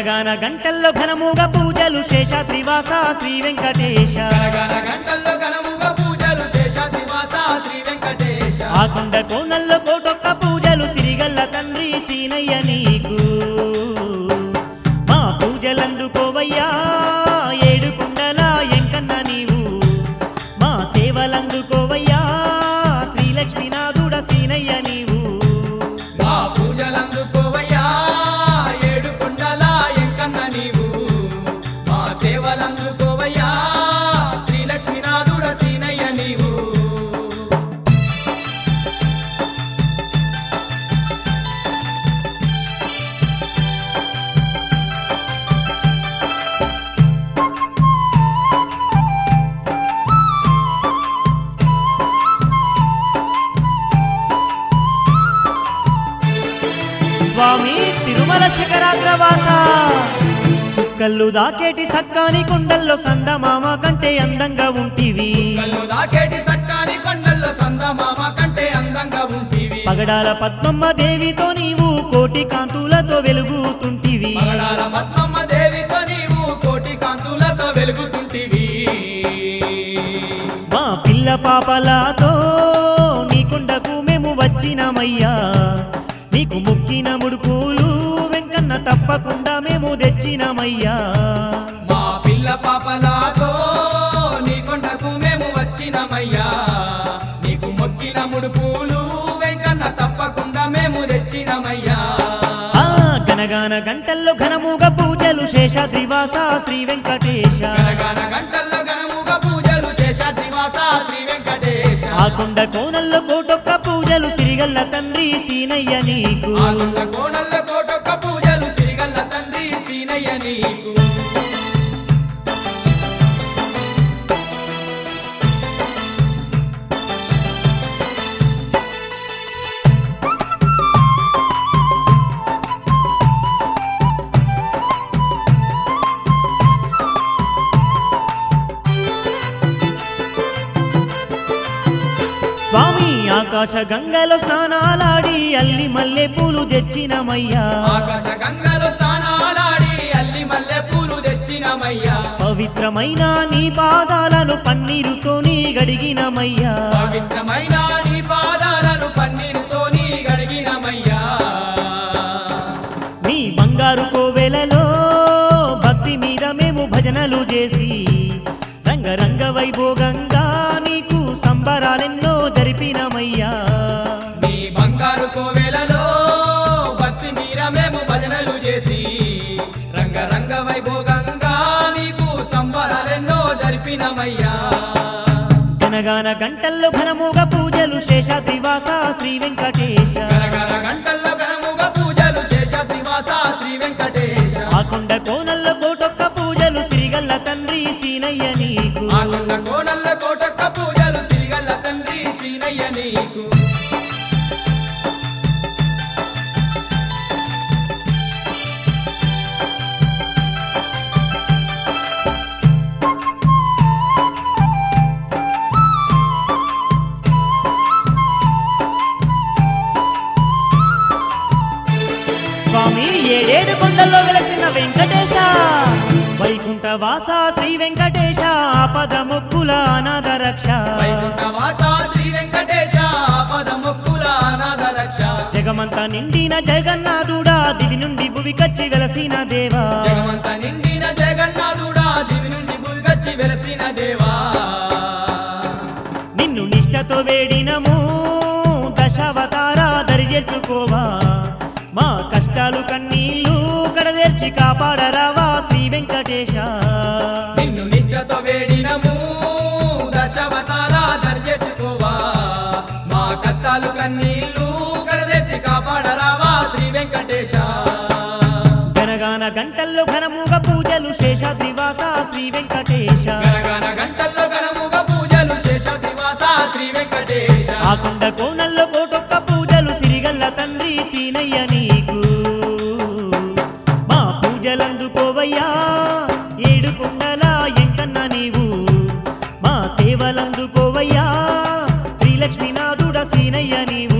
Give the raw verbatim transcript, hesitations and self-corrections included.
గనగన గంటల్లో ఘనముగా పూజలు శేషాద్రివాస శ్రీ వెంకటేశ గనగన గంటల్లో ఘనముగా పూజలు శేషాద్రివాస శ్రీ వెంకటేశ ఆకొండ కోనల్లో కోటొక్క పూజలు సిరిగల్ల తండ్రి సీనయ్య నీకు మా పూజలందుకోవయ్యా ఏడు కొండల ఎంకన్న నీవు మా సేవలందుకోవయ్యా శ్రీలక్ష్మీనాథుడ సీనయ్య నీవు మా పూజలందుకోవయ్యా ఏడు కొండల ఎంకన్న నీవు మా సేవలందుకోవయ్యా శ్రీలక్ష్మీనాథుడ సీనయ్య నీవు స్వామి తిరుమల శిఖరాగ్రవాస సుక్కల్లు దాకేటి సక్కాని కొండల్లో సందమామ కంటే అందంగా ఉంటివి కళ్ళు దాకేటి సక్కాని కొండల్లో సందమామ కంటే అందంగా ఉంటివి పగడాల పద్మమ్మ దేవితో నీవు కోటి కాంతులతో వెలుగుతుంటివి పగడాల పద్మమ్మ దేవితో నీవు కోటి కాంతులతో వెలుగుతుంటివి మా పిల్ల పాపలతో నీ కొండకు మేము వచ్చినమయ్యా నీకు ముక్కిన ముడుపులు వెంకన్న తప్పకుండా మేము తెచ్చినమయ్యా మా పిల్ల పాపలతో నీ కొండకు మేము వచ్చినమయ్యా నీకు మొక్కిన ముడుపులు వెంకన్న తప్పకుండా మేము తెచ్చినమయ్యా ఆ గనగాన గంటల్లో ఘనముగా పూజలు శేషాద్రివాస శ్రీ వెంకటేశ గనగన గంటల్లో ఘనముగా పూజలు శేషాద్రివాస శ్రీ వెంకటేశ ఆ కొండ కోనల్లో కోటొక్క పూజలు సిరిగల్ల తండ్రి సీనయ్య నీకు ఆ కొండ కోణల్లో కోటొక్క పూజలు సిరిగల్ల తండ్రి సీనయ్య నీకు స్వామి ఆకాశ గంగలో స్నానాలాడి అల్లి మల్లె పూలు తెచ్చినమయ్యా ఆకాశ గంగలో స్నానాలాడి అల్లి మల్లె పూలు తెచ్చినమయ్యా పవిత్రమైన నీ పాదాలను పన్నీరుతో నీ గడిగినమయ్యా పవిత్రమైన నీ పాదాలను పన్నీరుతో నీ గడిగినమయ్యా నీ బంగారు కోవెలలో భక్తి మీద మేము భజనలు చేసి రంగరంగ వైభోగంగా నీకు సంబరాలెన్నో జరిపినమయ్యా నీ బంగారు కోవెలలో భక్తి మీర మేము భజనలు చేసి రంగరంగ వైభోగంగా నీకు సంబరాలెన్నో జరిపినమయ్యా గనగాన గంటల్లో ఘనముగా పూజలు శేషాద్రివాస శ్రీ వెంకటేశ గనగన గంటల్లో ఘనముగా పూజలు శేషాద్రివాస శ్రీ వెంకటేశ ఆ కొండ కోనల్లో కోటొక్క పూజలు సిరిగల్ల తండ్రి సీనయ్య నీకు ఆ కొండ కోణల్ల కోటొక్క పూజలు సిరిగల్ల తండ్రి సీనయ్య నీకు స్వామి ఏడేడు కొండల్లో వెలసిన వెంకటేశ వైకుంఠ వాస శ్రీ వెంకటేశ ఆపద మొక్కుల అనాథ రక్ష వైకుంఠవాస శ్రీ వెంకటేశ ఆపద మొక్కుల అనాథ రక్ష జగమంతా నిండిన జగన్నాథుడా దివి నుండి భువికచ్చి వెలసిన దేవా జగమంత నిండిన జగన్నాథుడా దివి నుండి భూగచ్చి వెలసిన దేవా నిన్ను నిష్టతో వేడినము దశావతార దరిచేర్చుకోవా మా కష్టాలు కన్నీళ్ళు కడదేర్చి కాపాడరావా శ్రీ వెంకటేశ నిన్ను నిష్ఠతో వేడినము దశావతార దర్జెచ్చుకోవా మా కష్టాలు కన్నీళ్ళు కడదెచ్చి కాపాడరావా శ్రీ వెంకటేశ గనగాన గంటల్లో ఘనముగా పూజలు శేషాద్రివాస శ్రీ వెంకటేశ గనగన గంటల్లో ఘనముగా పూజలు శేషాద్రివాస శ్రీ వెంకటేశ ఆ కొండ కోనల్లో కోటొక్క పూజలు సిరిగల్ల తండ్రి సీనయ్య నీకు మా పూజలందుకోవయ్యా ఏడు కొండల ఎంకన్న నీవు మా సేవలందుకోవయ్యా శ్రీలక్ష్మీనాథుడ సీనయ్య నీవు